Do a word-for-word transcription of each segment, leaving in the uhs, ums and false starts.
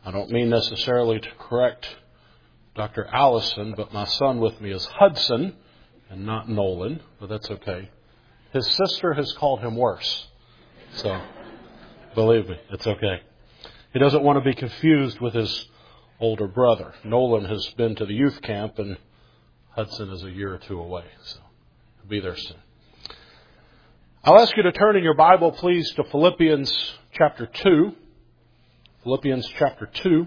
I don't mean necessarily to correct Doctor Allison, but my son with me is Hudson and not Nolan, but that's okay. His sister has called him worse. So, believe me, it's okay. He doesn't want to be confused with his older brother. Nolan has been to the youth camp and Hudson is a year or two away, so he'll be there soon. I'll ask you to turn in your Bible, please, to Philippians chapter two. Philippians chapter two.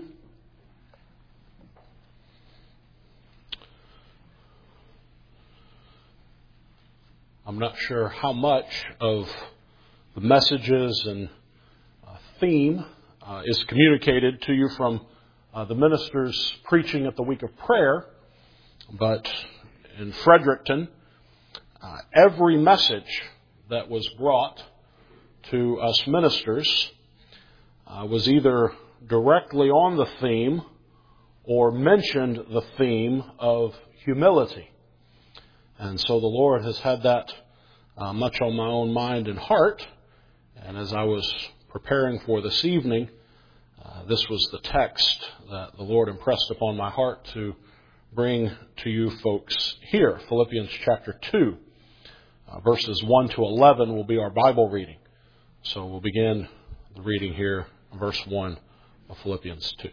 I'm not sure how much of the messages and uh, theme uh, is communicated to you from uh, the ministers preaching at the week of prayer, but in Fredericton, uh, every message that was brought to us ministers uh, was either directly on the theme or mentioned the theme of humility. And so the Lord has had that uh, much on my own mind and heart. And as I was preparing for this evening, uh, this was the text that the Lord impressed upon my heart to bring to you folks here. Philippians chapter two. Uh, verses one to eleven will be our Bible reading. So we'll begin the reading here, verse one of Philippians two.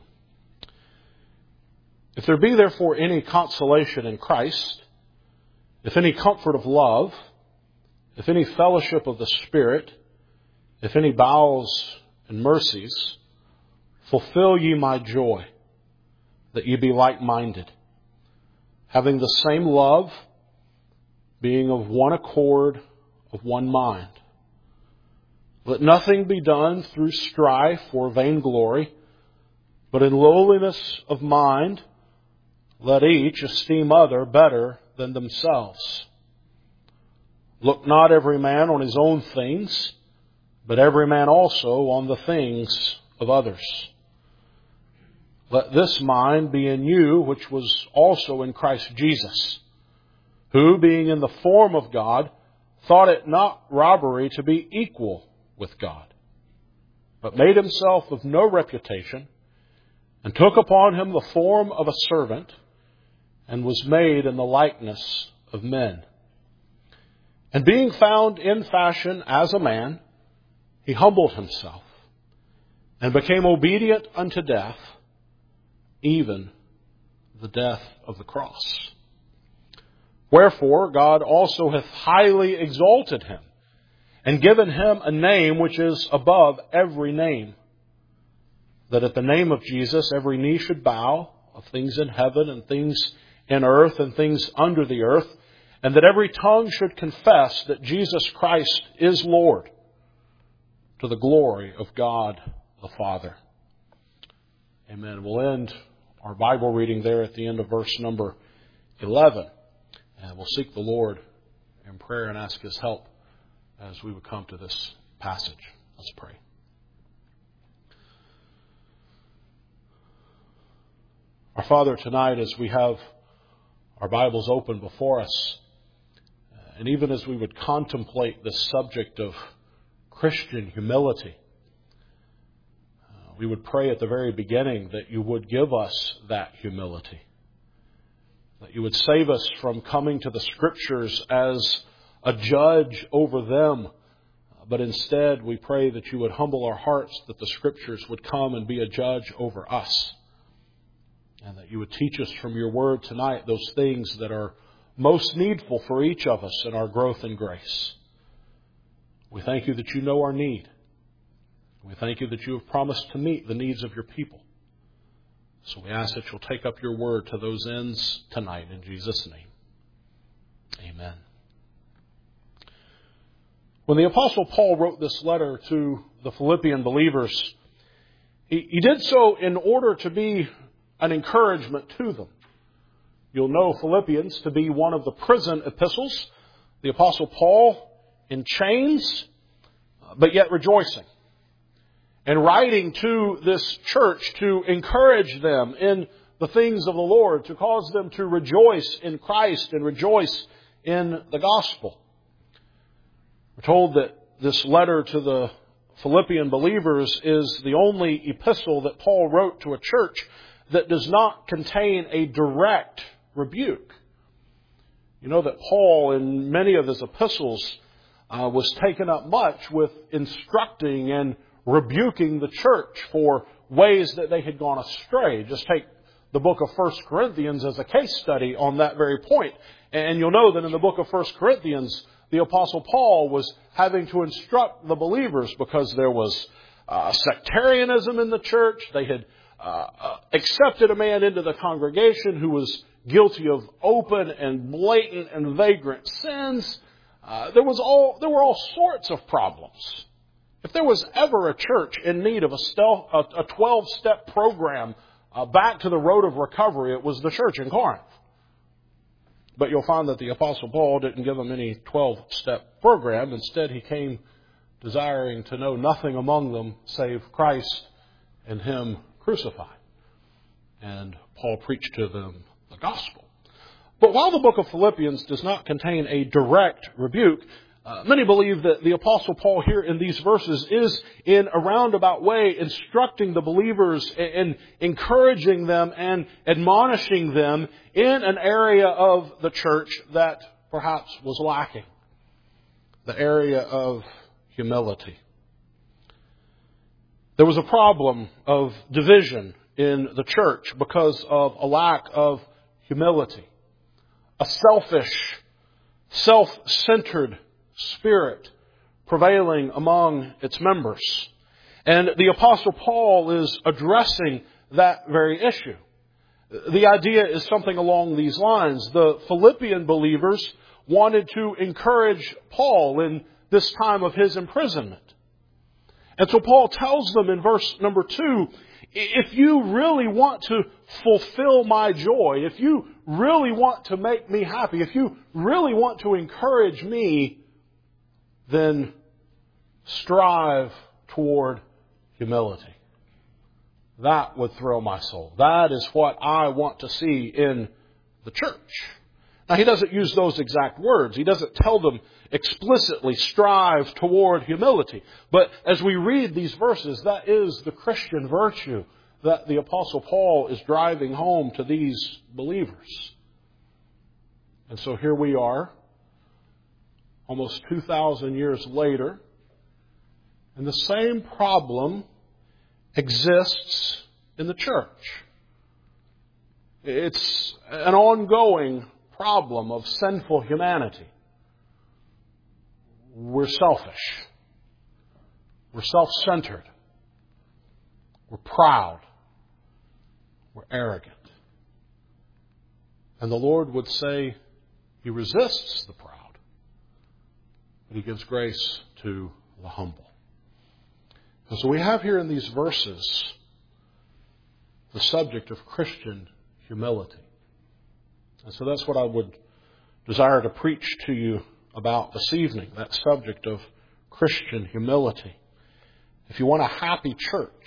If there be therefore any consolation in Christ, if any comfort of love, if any fellowship of the Spirit, if any bowels and mercies, fulfill ye my joy, that ye be like-minded, having the same love, being of one accord, of one mind. Let nothing be done through strife or vainglory, but in lowliness of mind, let each esteem other better than themselves. Look not every man on his own things, but every man also on the things of others. Let this mind be in you, which was also in Christ Jesus, who, being in the form of God, thought it not robbery to be equal with God, but made himself of no reputation, and took upon him the form of a servant, and was made in the likeness of men. And being found in fashion as a man, he humbled himself, and became obedient unto death, even the death of the cross. Wherefore God also hath highly exalted him, and given him a name which is above every name, that at the name of Jesus every knee should bow, of things in heaven and things in earth and things under the earth, and that every tongue should confess that Jesus Christ is Lord, to the glory of God the Father. Amen. We'll end our Bible reading there at the end of verse number eleven. And we'll seek the Lord in prayer and ask His help as we would come to this passage. Let's pray. Our Father, tonight as we have our Bibles open before us, and even as we would contemplate this subject of Christian humility, uh, we would pray at the very beginning that you would give us that humility. That you would save us from coming to the Scriptures as a judge over them. But instead, we pray that you would humble our hearts, that the Scriptures would come and be a judge over us. And that you would teach us from your word tonight those things that are most needful for each of us in our growth in grace. We thank you that you know our need. We thank you that you have promised to meet the needs of your people. So we ask that you'll take up your word to those ends tonight in Jesus' name. Amen. When the Apostle Paul wrote this letter to the Philippian believers, he, he did so in order to be an encouragement to them. You'll know Philippians to be one of the prison epistles. The Apostle Paul in chains, but yet rejoicing. And writing to this church to encourage them in the things of the Lord, to cause them to rejoice in Christ and rejoice in the gospel. We're told that this letter to the Philippian believers is the only epistle that Paul wrote to a church that does not contain a direct rebuke. You know that Paul, in many of his epistles, uh, was taken up much with instructing and rebuking the church for ways that they had gone astray. Just take the book of First Corinthians as a case study on that very point. And you'll know that in the book of First Corinthians, the Apostle Paul was having to instruct the believers because there was uh, sectarianism in the church. They had uh, uh, accepted a man into the congregation who was guilty of open and blatant and vagrant sins. Uh, there was all there were all sorts of problems. If there was ever a church in need of a twelve-step program uh, back to the road of recovery, it was the church in Corinth. But you'll find that the Apostle Paul didn't give them any twelve-step program. Instead, he came desiring to know nothing among them save Christ and Him crucified. And Paul preached to them the gospel. But while the book of Philippians does not contain a direct rebuke, Uh, many believe that the Apostle Paul here in these verses is in a roundabout way instructing the believers and encouraging them and admonishing them in an area of the church that perhaps was lacking. The area of humility. There was a problem of division in the church because of a lack of humility. A selfish, self-centered spirit prevailing among its members. And the Apostle Paul is addressing that very issue. The idea is something along these lines. The Philippian believers wanted to encourage Paul in this time of his imprisonment. And so Paul tells them in verse number two, if you really want to fulfill my joy, if you really want to make me happy, if you really want to encourage me, then strive toward humility. That would thrill my soul. That is what I want to see in the church. Now, he doesn't use those exact words. He doesn't tell them explicitly, strive toward humility. But as we read these verses, that is the Christian virtue that the Apostle Paul is driving home to these believers. And so here we are, almost two thousand years later, and the same problem exists in the church. It's an ongoing problem of sinful humanity. We're selfish. We're self-centered. We're proud. We're arrogant. And the Lord would say He resists the proud. He gives grace to the humble. And so we have here in these verses the subject of Christian humility. And so that's what I would desire to preach to you about this evening, that subject of Christian humility. If you want a happy church,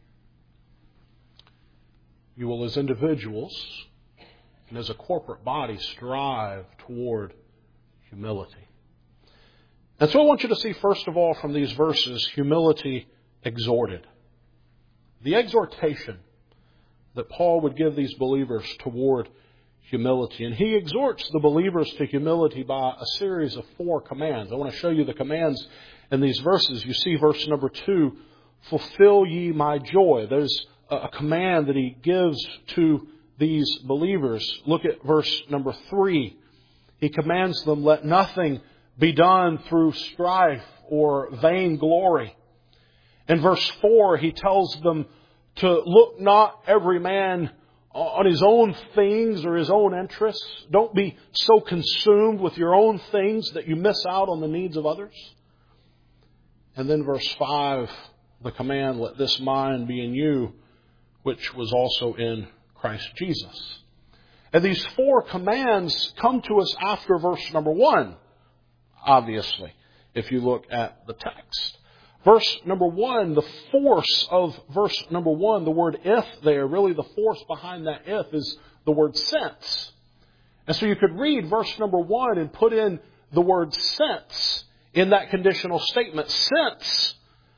you will as individuals and as a corporate body strive toward humility. And so I want you to see, first of all, from these verses, humility exhorted. The exhortation that Paul would give these believers toward humility. And he exhorts the believers to humility by a series of four commands. I want to show you the commands in these verses. You see verse number two, fulfill ye my joy. There's a command that he gives to these believers. Look at verse number three. He commands them, let nothing be done through strife or vain glory. In verse four, he tells them to look not every man on his own things or his own interests. Don't be so consumed with your own things that you miss out on the needs of others. And then verse five, the command, let this mind be in you, which was also in Christ Jesus. And these four commands come to us after verse number one. Obviously, if you look at the text. Verse number one, the force of verse number one, the word if there, really the force behind that if is the word since. And so you could read verse number one and put in the word since in that conditional statement. Since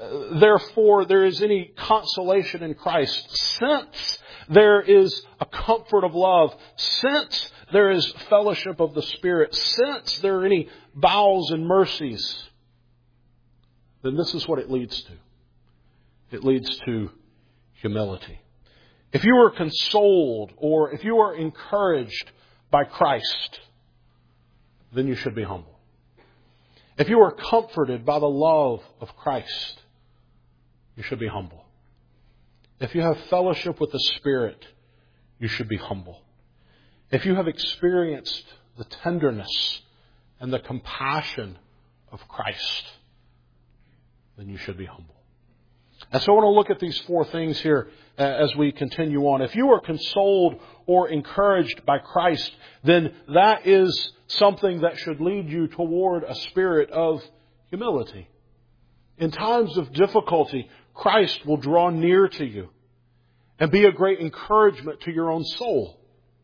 uh, therefore there is any consolation in Christ, since there is a comfort of love, since there is fellowship of the Spirit, since there are any bowels and mercies, then this is what it leads to. It leads to humility. If you are consoled or if you are encouraged by Christ, then you should be humble. If you are comforted by the love of Christ, you should be humble. If you have fellowship with the Spirit, you should be humble. If you have experienced the tenderness and the compassion of Christ, then you should be humble. And so I want to look at these four things here as we continue on. If you are consoled or encouraged by Christ, then that is something that should lead you toward a spirit of humility. In times of difficulty, Christ will draw near to you and be a great encouragement to your own soul.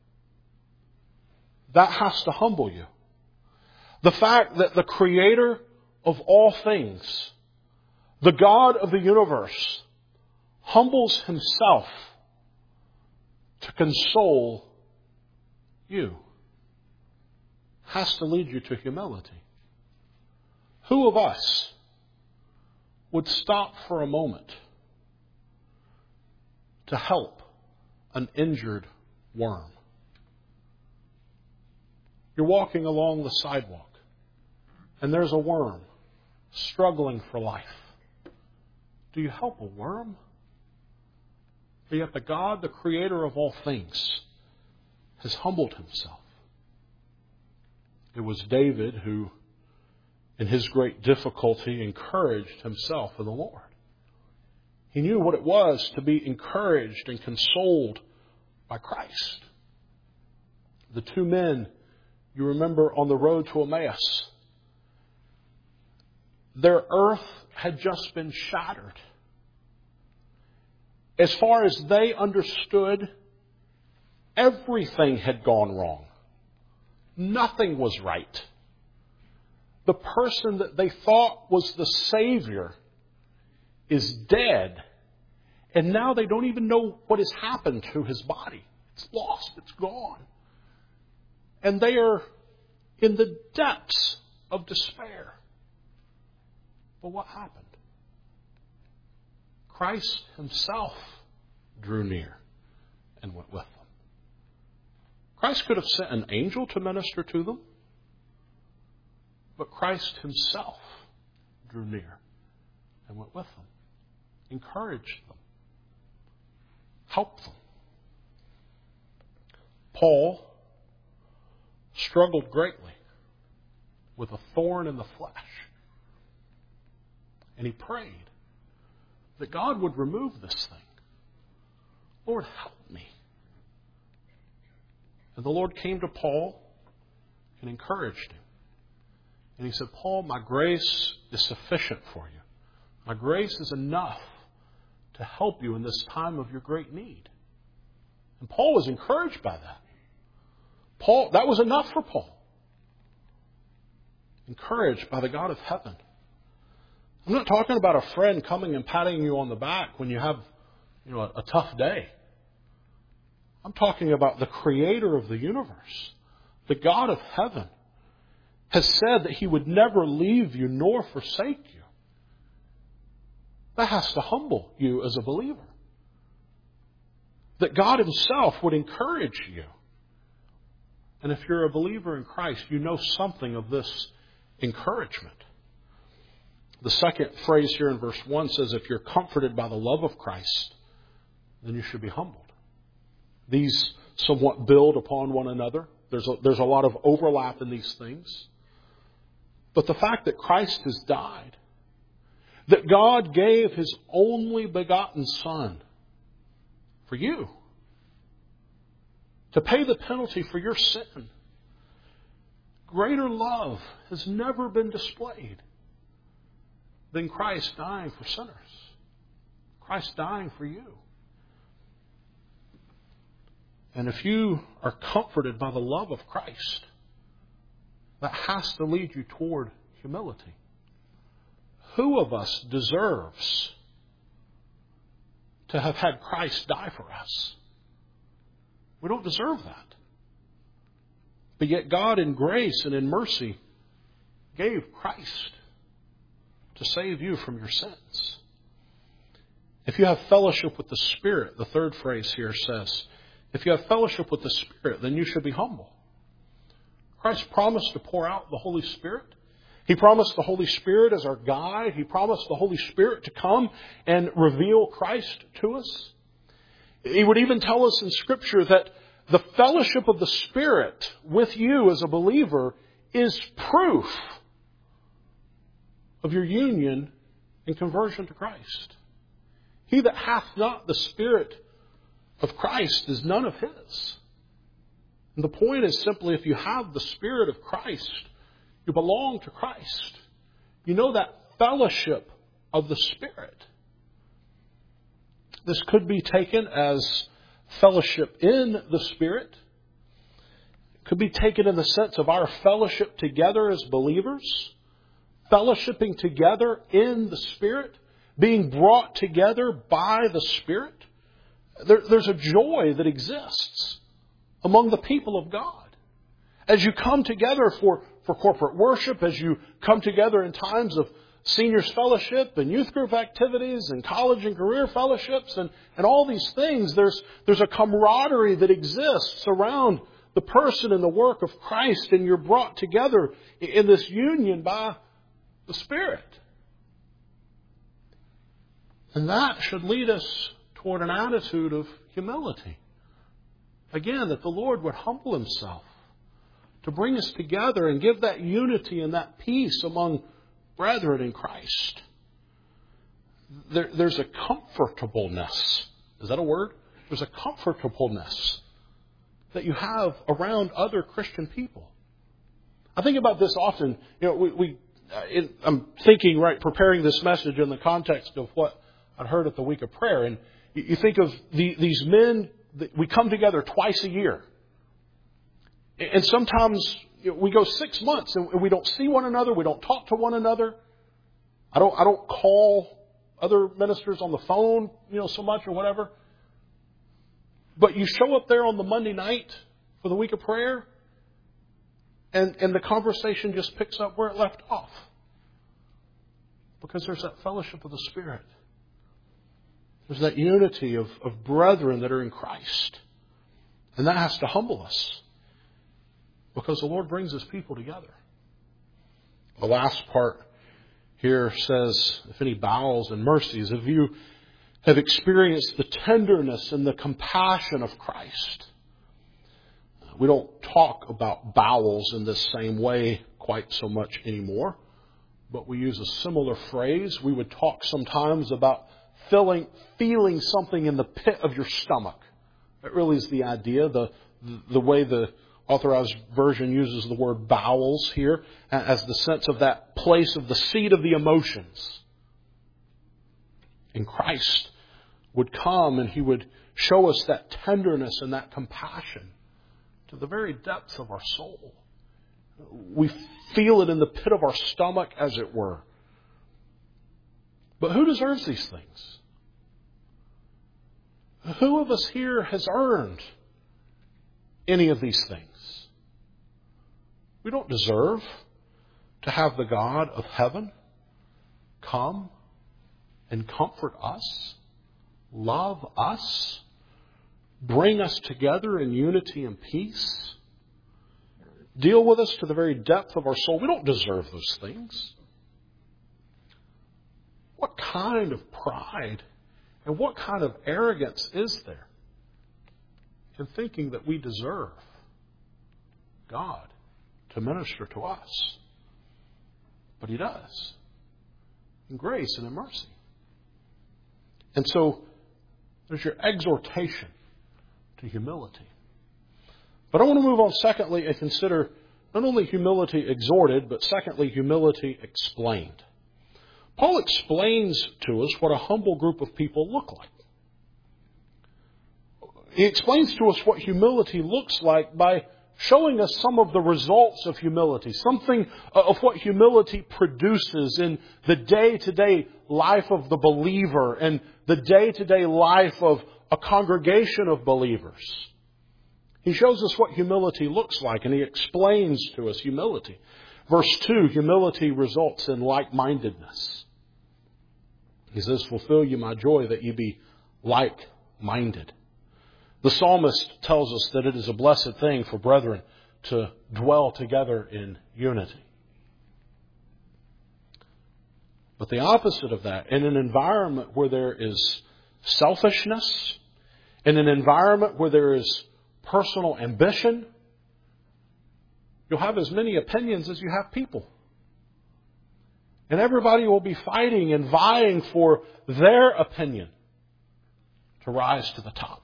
That has to humble you. The fact that the Creator of all things, the God of the universe, humbles Himself to console you has to lead you to humility. Who of us would stop for a moment to help an injured worm? You're walking along the sidewalk and there's a worm struggling for life. Do you help a worm? But yet the God, the Creator of all things, has humbled Himself. It was David who, in his great difficulty, encouraged himself in the Lord. He knew what it was to be encouraged and consoled by Christ. The two men, you remember, on the road to Emmaus, their earth had just been shattered. As far as they understood, everything had gone wrong. Nothing was right. The person that they thought was the Savior is dead. And now they don't even know what has happened to his body. It's lost. It's gone. And they are in the depths of despair. But what happened? Christ Himself drew near and went with them. Christ could have sent an angel to minister to them, but Christ Himself drew near and went with them, encouraged them, helped them. Paul struggled greatly with a thorn in the flesh. And he prayed that God would remove this thing. Lord, help me. And the Lord came to Paul and encouraged him. And he said, Paul, my grace is sufficient for you. My grace is enough to help you in this time of your great need. And Paul was encouraged by that. Paul, that was enough for Paul. Encouraged by the God of heaven. I'm not talking about a friend coming and patting you on the back when you have, you know, a, a tough day. I'm talking about the Creator of the universe, the God of heaven, has said that He would never leave you nor forsake you. That has to humble you as a believer. That God Himself would encourage you. And if you're a believer in Christ, you know something of this encouragement. The second phrase here in verse one says, if you're comforted by the love of Christ, then you should be humbled. These somewhat build upon one another. There's a, there's a lot of overlap in these things. But the fact that Christ has died, that God gave His only begotten Son for you, to pay the penalty for your sin. Greater love has never been displayed than Christ dying for sinners. Christ dying for you. And if you are comforted by the love of Christ, that has to lead you toward humility. who of us deserves to have had Christ die for us? We don't deserve that. But yet God in grace and in mercy gave Christ to save you from your sins. If you have fellowship with the Spirit, the third phrase here says, if you have fellowship with the Spirit, then you should be humble. Christ promised to pour out the Holy Spirit. He promised the Holy Spirit as our guide. He promised the Holy Spirit to come and reveal Christ to us. He would even tell us in Scripture that the fellowship of the Spirit with you as a believer is proof of your union and conversion to Christ. He that hath not the Spirit of Christ is none of His. And the point is simply, if you have the Spirit of Christ, you belong to Christ. You know that fellowship of the Spirit. This could be taken as fellowship in the Spirit. It could be taken in the sense of our fellowship together as believers. Fellowshipping together in the Spirit. Being brought together by the Spirit. There, there's a joy that exists among the people of God. As you come together for, for corporate worship, as you come together in times of seniors fellowship and youth group activities and college and career fellowships and, and all these things, there's, there's a camaraderie that exists around the person and the work of Christ, and you're brought together in this union by the Spirit. And that should lead us toward an attitude of humility. Again, that the Lord would humble Himself to bring us together and give that unity and that peace among brethren in Christ. There, there's a comfortableness. Is that a word? There's a comfortableness that you have around other Christian people. I think about this often. You know, we, we uh, in, I'm thinking, right, preparing this message in the context of what I'd heard at the week of prayer. And you, you think of the, these men, that we come together twice a year. And sometimes you know, we go six months and we don't see one another. We don't talk to one another. I don't, I don't call other ministers on the phone, you know, so much or whatever. But you show up there on the Monday night for the week of prayer, and, and the conversation just picks up where it left off. Because there's that fellowship of the Spirit. There's that unity of, of brethren that are in Christ. And that has to humble us. Because the Lord brings His people together. The last part here says, if any bowels and mercies, if you have experienced the tenderness and the compassion of Christ. We don't talk about bowels in this same way quite so much anymore, but we use a similar phrase. We would talk sometimes about feeling, feeling something in the pit of your stomach. That really is the idea. The, the way the Authorized Version uses the word bowels here as the sense of that place of the seat of the emotions. And Christ would come and He would show us that tenderness and that compassion to the very depths of our soul. We feel it in the pit of our stomach, as it were. But who deserves these things? Who of us here has earned any of these things? We don't deserve to have the God of heaven come and comfort us, love us, bring us together in unity and peace, deal with us to the very depth of our soul. We don't deserve those things. What kind of pride and what kind of arrogance is there in thinking that we deserve God to minister to us? But He does, in grace and in mercy. And so, there's your exhortation to humility. But I want to move on secondly and consider not only humility exhorted, but secondly, humility explained. Paul explains to us what a humble group of people look like. He explains to us what humility looks like by showing us some of the results of humility, something of what humility produces in the day-to-day life of the believer and the day-to-day life of a congregation of believers. He shows us what humility looks like, and He explains to us humility. Verse two, humility results in like-mindedness. He says, fulfill you my joy that ye be like-minded. The psalmist tells us that it is a blessed thing for brethren to dwell together in unity. But the opposite of that, in an environment where there is selfishness, in an environment where there is personal ambition, you'll have as many opinions as you have people. And everybody will be fighting and vying for their opinion to rise to the top.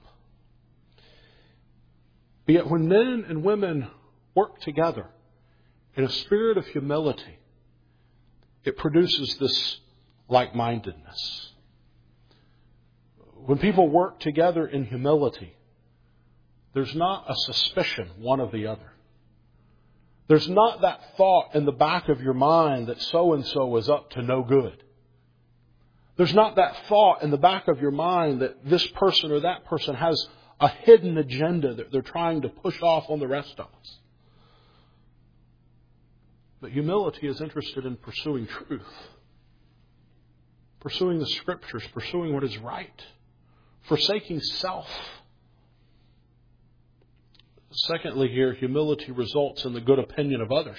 But yet when men and women work together in a spirit of humility, it produces this like-mindedness. When people work together in humility, there's not a suspicion one of the other. There's not that thought in the back of your mind that so-and-so is up to no good. There's not that thought in the back of your mind that this person or that person has a hidden agenda that they're trying to push off on the rest of us. But humility is interested in pursuing truth, pursuing the Scriptures, pursuing what is right, forsaking self. Secondly here, humility results in the good opinion of others.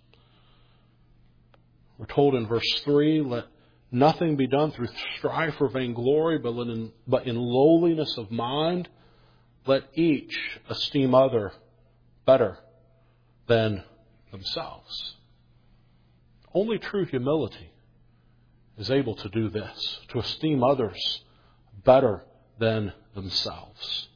We're told in verse three, let nothing be done through strife or vainglory, but in, but in lowliness of mind, let each esteem other better than themselves. Only true humility is able to do this, to esteem others better than themselves.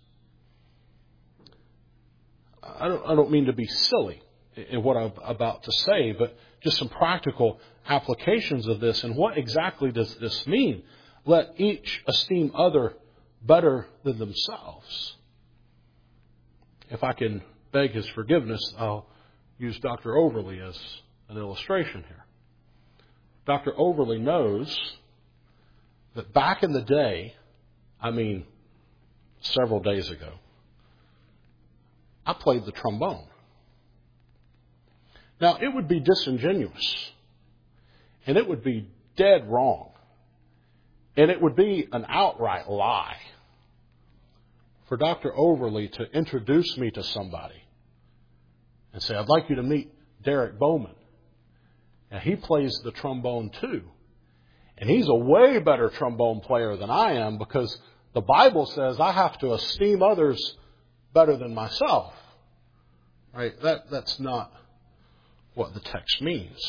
I don't, I don't mean to be silly in what I'm about to say, but just some practical applications of this. And what exactly does this mean? Let each esteem other better than themselves. If I can beg his forgiveness, I'll use Doctor Overly as an illustration here. Doctor Overly knows that back in the day, I mean several days ago, I played the trombone. Now, it would be disingenuous, and it would be dead wrong, and it would be an outright lie for Doctor Overly to introduce me to somebody and say, I'd like you to meet Derek Bowman. Now, he plays the trombone too, and he's a way better trombone player than I am because the Bible says I have to esteem others better than myself. Right? That, that's not what the text means.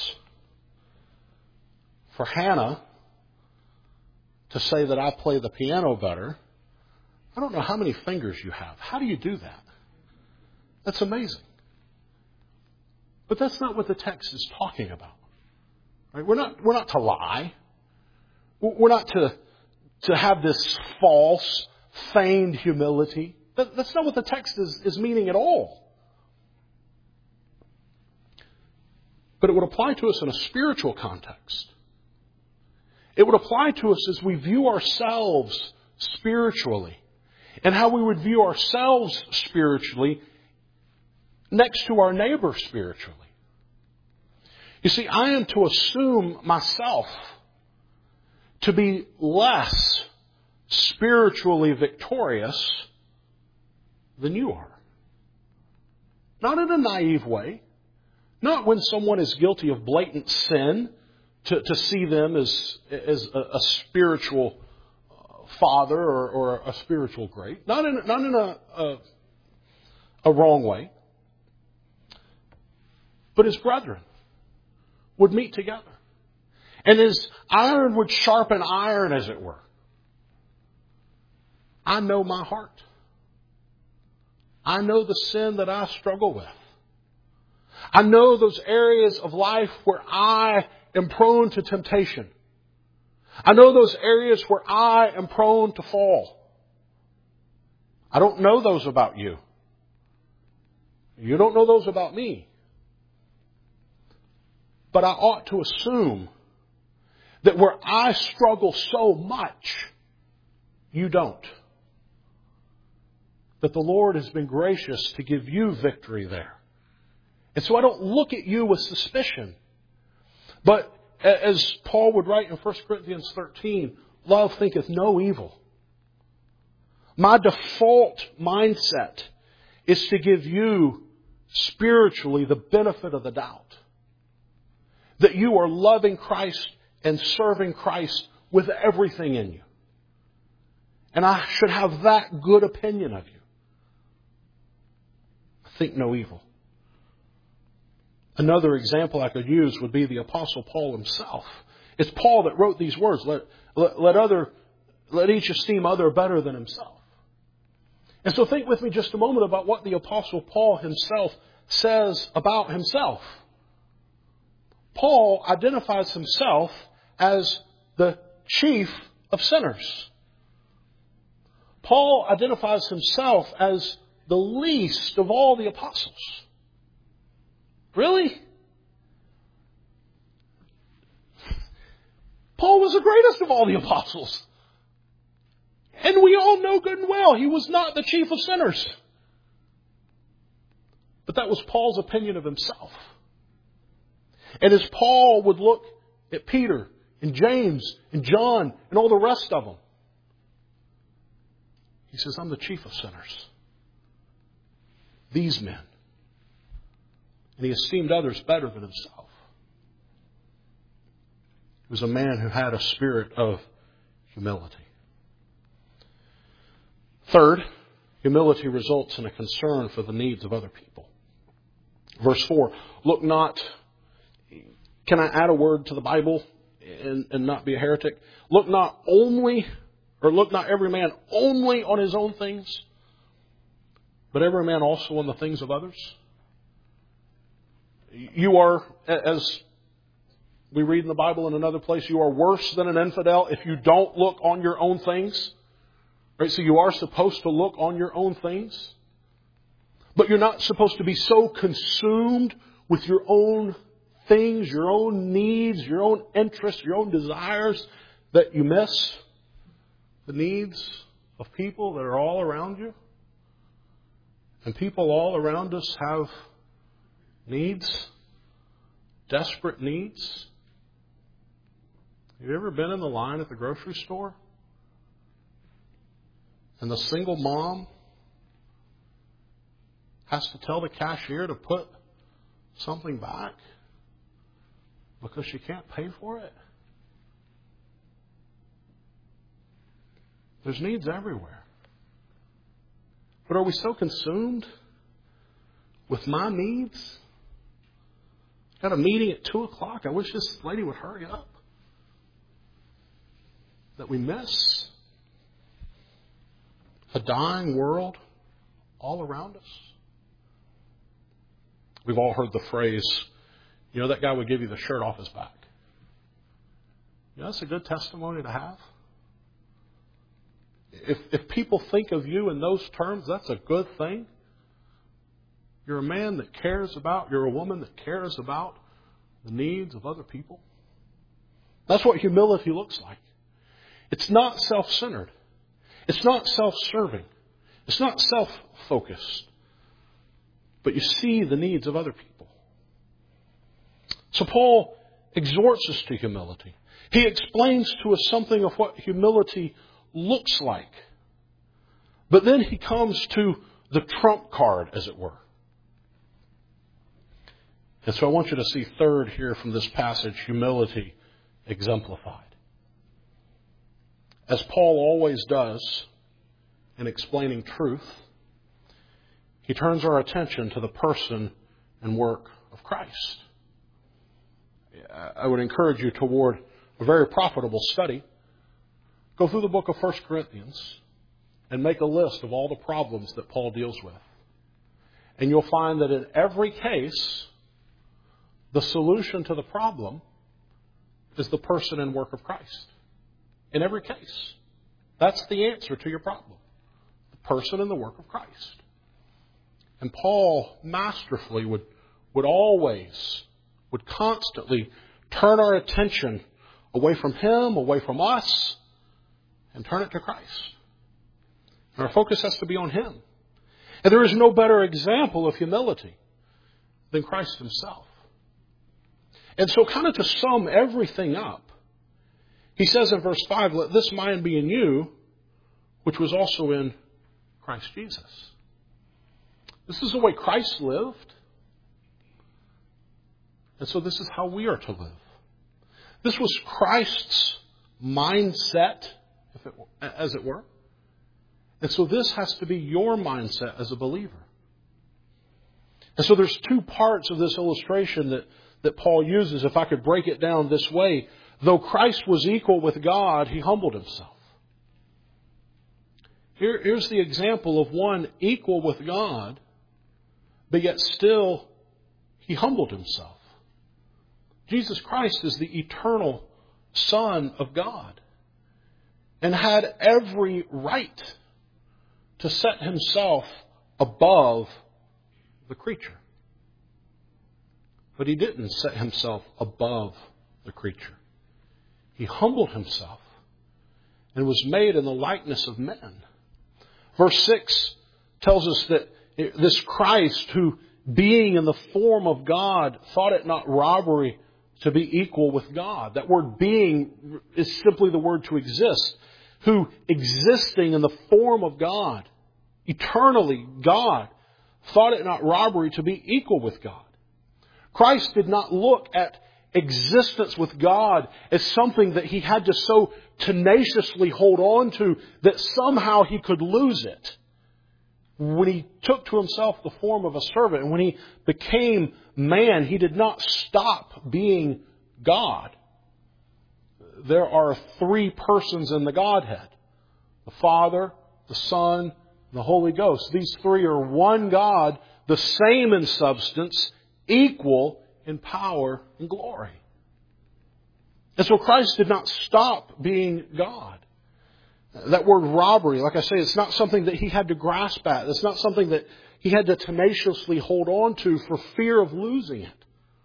For Hannah to say that I play the piano better, I don't know how many fingers you have. How do you do that? That's amazing. But that's not what the text is talking about. Right? We're not, we're not to lie. We're not to, to have this false, feigned humility. That, that's not what the text is, is meaning at all. But it would apply to us in a spiritual context. It would apply to us as we view ourselves spiritually and how we would view ourselves spiritually next to our neighbor spiritually. You see, I am to assume myself to be less spiritually victorious than you are. Not in a naive way. Not when someone is guilty of blatant sin to, to see them as, as a, a spiritual father or, or a spiritual great. Not in, not in a, a, a wrong way. But as brethren would meet together. And as iron would sharpen iron, as it were. I know my heart. I know the sin that I struggle with. I know those areas of life where I am prone to temptation. I know those areas where I am prone to fall. I don't know those about you. You don't know those about me. But I ought to assume that where I struggle so much, you don't. That the Lord has been gracious to give you victory there. And so I don't look at you with suspicion. But as Paul would write in First Corinthians thirteen, love thinketh no evil. My default mindset is to give you spiritually the benefit of the doubt. That you are loving Christ and serving Christ with everything in you. And I should have that good opinion of you. Think no evil. Another example I could use would be the Apostle Paul himself. It's Paul that wrote these words. Let, let, let, other, let each esteem other better than himself. And so think with me just a moment about what the Apostle Paul himself says about himself. Paul identifies himself as the chief of sinners. Paul identifies himself as the least of all the apostles. Really? Paul was the greatest of all the apostles. And we all know good and well he was not the chief of sinners. But that was Paul's opinion of himself. And as Paul would look at Peter and James and John and all the rest of them, he says, I'm the chief of sinners. These men. And he esteemed others better than himself. He was a man who had a spirit of humility. Third, humility results in a concern for the needs of other people. Verse four, look not... Can I add a word to the Bible and, and not be a heretic? Look not only, or look not every man only on his own things, but every man also on the things of others. You are, as we read in the Bible in another place, you are worse than an infidel if you don't look on your own things. Right? So you are supposed to look on your own things. But you're not supposed to be so consumed with your own things, your own needs, your own interests, your own desires, that you miss the needs of people that are all around you. And people all around us have needs, desperate needs. Have you ever been in the line at the grocery store? And the single mom has to tell the cashier to put something back because she can't pay for it? There's needs everywhere. But are we so consumed with my needs? Got a meeting at two o'clock. I wish this lady would hurry up. That we miss a dying world all around us. We've all heard the phrase, you know, that guy would give you the shirt off his back. You know, that's a good testimony to have. If, if people think of you in those terms, that's a good thing. You're a man that cares about, you're a woman that cares about the needs of other people. That's what humility looks like. It's not self-centered. It's not self-serving. It's not self-focused. But you see the needs of other people. So Paul exhorts us to humility. He explains to us something of what humility looks like. But then he comes to the trump card, as it were. And so I want you to see third here from this passage, humility exemplified. As Paul always does in explaining truth, he turns our attention to the person and work of Christ. I would encourage you toward a very profitable study. Go through the book of First Corinthians and make a list of all the problems that Paul deals with. And you'll find that in every case, the solution to the problem is the person and work of Christ. In every case. That's the answer to your problem. The person and the work of Christ. And Paul masterfully would, would always, would constantly turn our attention away from him, away from us, and turn it to Christ. And our focus has to be on him. And there is no better example of humility than Christ himself. And so kind of to sum everything up, he says in verse five, let this mind be in you, which was also in Christ Jesus. This is the way Christ lived. And so this is how we are to live. This was Christ's mindset, if it, as it were. And so this has to be your mindset as a believer. And so there's two parts of this illustration that, that Paul uses. If I could break it down this way, though Christ was equal with God, he humbled himself. Here, here's the example of one equal with God, but yet still he humbled himself. Jesus Christ is the eternal Son of God and had every right to set himself above the creature. But he didn't set himself above the creature. He humbled himself and was made in the likeness of men. Verse six tells us that this Christ, who being in the form of God, thought it not robbery to be equal with God. That word being is simply the word to exist. Who existing in the form of God, eternally God, thought it not robbery to be equal with God. Christ did not look at existence with God as something that he had to so tenaciously hold on to that somehow he could lose it. When he took to himself the form of a servant and when he became man, he did not stop being God. There are three persons in the Godhead: the Father, the Son, the Holy Ghost. These three are one God, the same in substance, equal in power and glory. And so Christ did not stop being God. That word robbery, like I say, it's not something that he had to grasp at. It's not something that he had to tenaciously hold on to for fear of losing it.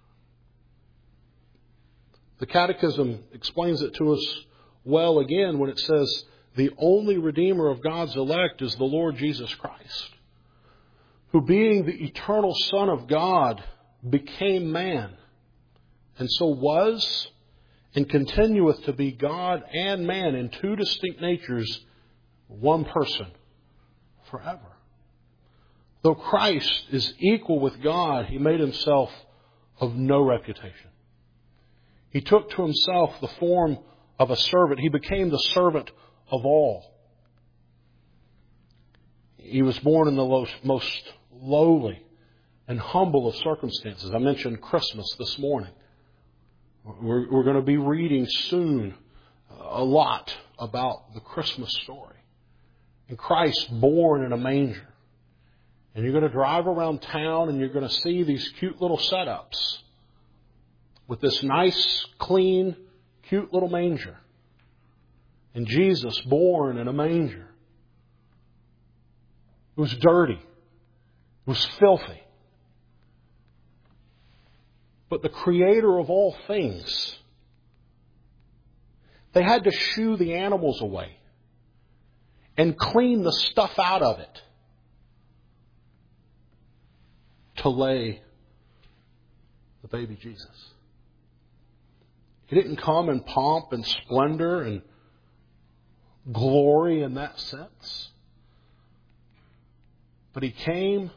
The Catechism explains it to us well again when it says, the only Redeemer of God's elect is the Lord Jesus Christ, who being the eternal Son of God became man, and so was and continueth to be God and man in two distinct natures, one person, forever. Though Christ is equal with God, he made himself of no reputation. He took to himself the form of a servant. He became the servant of all. He was born in the most lowly and humble of circumstances. I mentioned Christmas this morning. We're, we're going to be reading soon a lot about the Christmas story. And Christ born in a manger. And you're going to drive around town and you're going to see these cute little setups with this nice, clean, cute little manger. And Jesus born in a manger. It was dirty. It was filthy. But the Creator of all things, they had to shoo the animals away and clean the stuff out of it to lay the baby Jesus. He didn't come in pomp and splendor and glory in that sense. But he came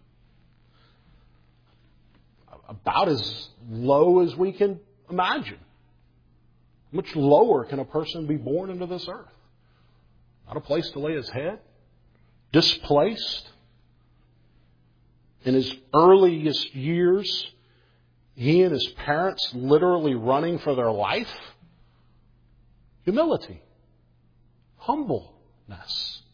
about as low as we can imagine. How much lower can a person be born into this earth? Not a place to lay his head. Displaced. In his earliest years, he and his parents literally running for their life. Humility. Humbleness.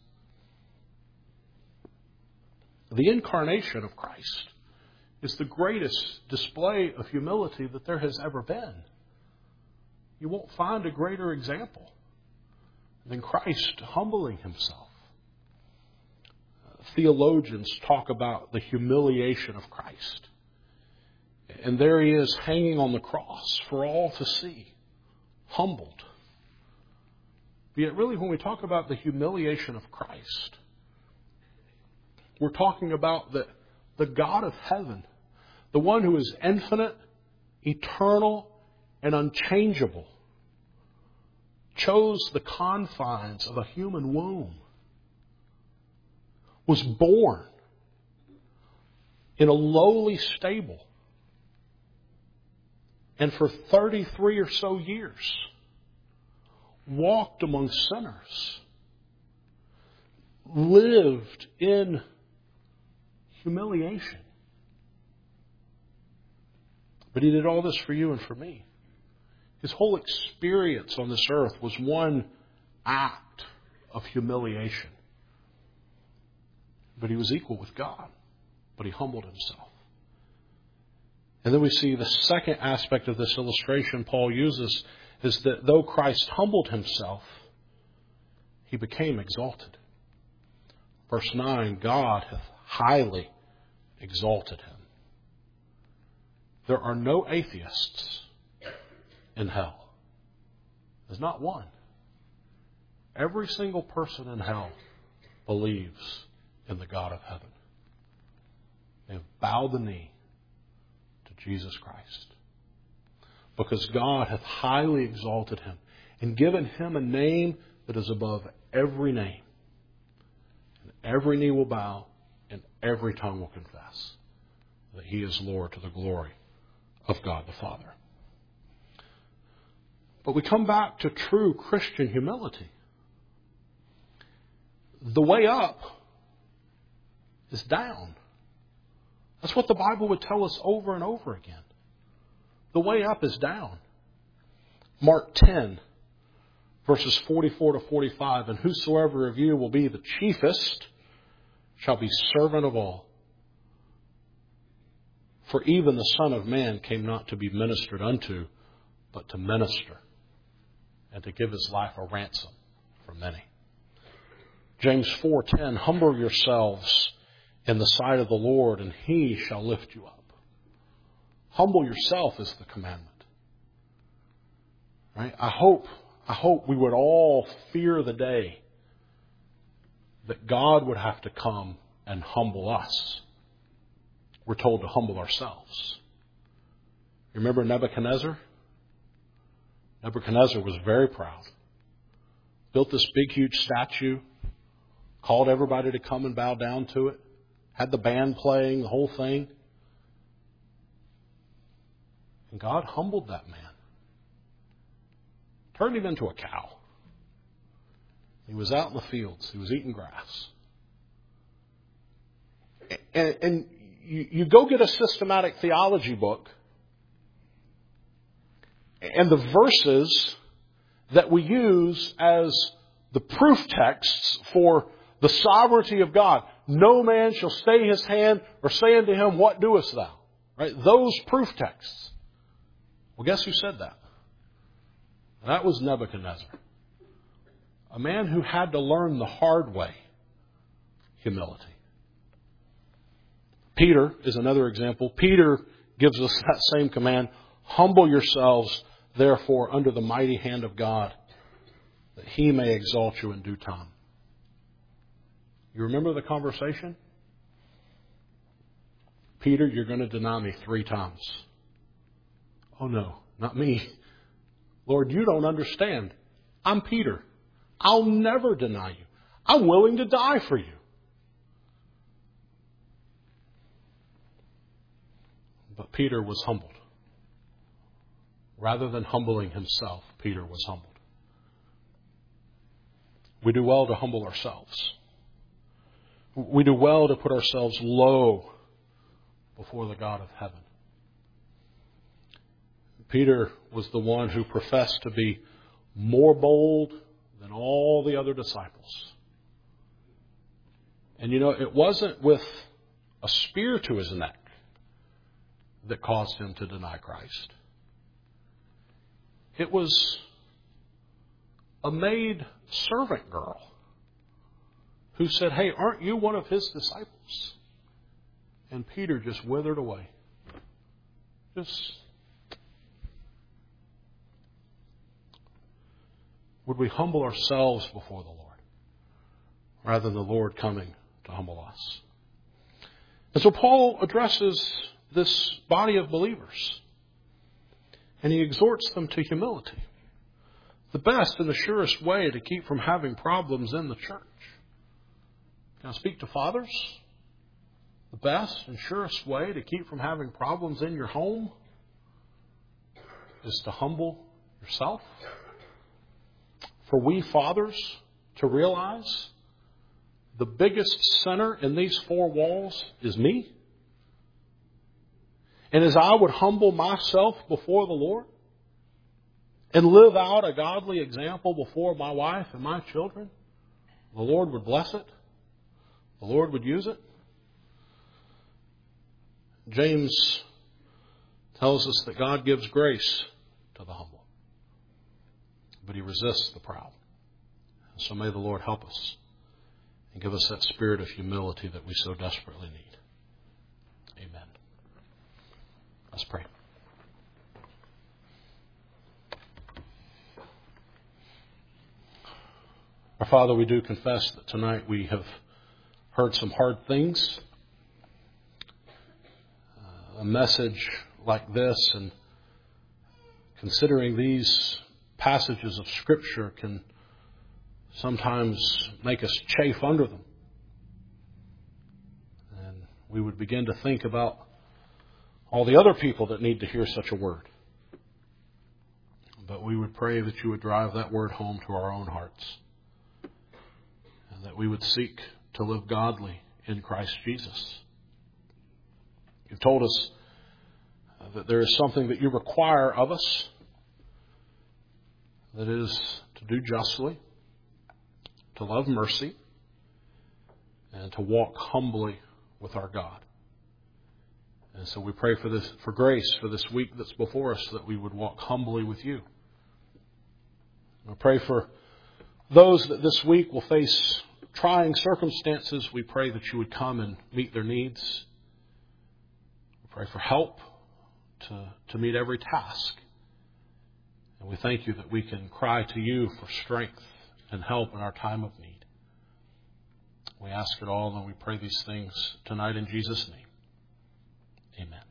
The incarnation of Christ is the greatest display of humility that there has ever been. You won't find a greater example than Christ humbling himself. theologians talk about the humiliation of Christ. And there He is hanging on the cross for all to see, humbled. But yet really when we talk about the humiliation of Christ, we're talking about the, the God of heaven, the one who is infinite, eternal, and unchangeable, chose the confines of a human womb, was born in a lowly stable, and for thirty-three or so years walked among sinners, lived in humiliation. But He did all this for you and for me. His whole experience on this earth was one act of humiliation. But He was equal with God. But He humbled Himself. And then we see the second aspect of this illustration Paul uses is that though Christ humbled Himself, He became exalted. Verse nine, God hath highly exalted Him. There are no atheists in hell. There's not one. Every single person in hell believes in the God of heaven. They have bowed the knee to Jesus Christ. Because God hath highly exalted Him and given Him a name that is above every name. And every knee will bow and every tongue will confess that He is Lord to the glory of God the Father. But we come back to true Christian humility. The way up is down. That's what the Bible would tell us over and over again. The way up is down. Mark ten, verses forty-four to forty-five. And whosoever of you will be the chiefest shall be servant of all. For even the Son of Man came not to be ministered unto, but to minister, and to give His life a ransom for many. James four ten, humble yourselves in the sight of the Lord, and He shall lift you up. Humble yourself is the commandment. Right? I hope, I hope we would all fear the day that God would have to come and humble us. We're told to humble ourselves. You remember Nebuchadnezzar? Nebuchadnezzar was very proud. Built this big, huge statue. Called everybody to come and bow down to it. Had the band playing, the whole thing. And God humbled that man. Turned him into a cow. He was out in the fields. He was eating grass. And, and you, you go get a systematic theology book, and the verses that we use as the proof texts for the sovereignty of God. No man shall stay his hand or say unto him, what doest thou? Right? Those proof texts. Well, guess who said that? That was Nebuchadnezzar. A man who had to learn the hard way. Humility. Peter is another example. Peter gives us that same command. Humble yourselves, therefore, under the mighty hand of God, that He may exalt you in due time. You remember the conversation? Peter, you're going to deny me three times. Oh no, not me. Lord, you don't understand. I'm Peter. I'll never deny you. I'm willing to die for you. But Peter was humbled. Rather than humbling himself, Peter was humbled. We do well to humble ourselves. We do well to put ourselves low before the God of heaven. Peter was the one who professed to be more bold than all the other disciples. And you know, it wasn't with a spear to his neck that caused him to deny Christ. It was a maid servant girl who said, "Hey, aren't you one of his disciples?" And Peter just withered away. Just, would we humble ourselves before the Lord rather than the Lord coming to humble us? And so Paul addresses this body of believers, and he exhorts them to humility. The best and the surest way to keep from having problems in the church. Can I speak to fathers? The best and surest way to keep from having problems in your home is to humble yourself. For we fathers to realize the biggest sinner in these four walls is me. And as I would humble myself before the Lord and live out a godly example before my wife and my children, the Lord would bless it. The Lord would use it. James tells us that God gives grace to the humble, but He resists the proud. So may the Lord help us and give us that spirit of humility that we so desperately need. Amen. Let's pray. Our Father, we do confess that tonight we have heard some hard things. Uh, a message like this, and considering these passages of Scripture can sometimes make us chafe under them. And we would begin to think about all the other people that need to hear such a word. But we would pray that you would drive that word home to our own hearts, and that we would seek to live godly in Christ Jesus. You've told us that there is something that you require of us, that is to do justly, to love mercy, and to walk humbly with our God. And so we pray for this, for grace for this week that's before us, that we would walk humbly with you. We pray for those that this week will face trying circumstances. We pray that you would come and meet their needs. We pray for help to, to meet every task. And we thank you that we can cry to you for strength and help in our time of need. We ask it all, and we pray these things tonight in Jesus' name. Amen.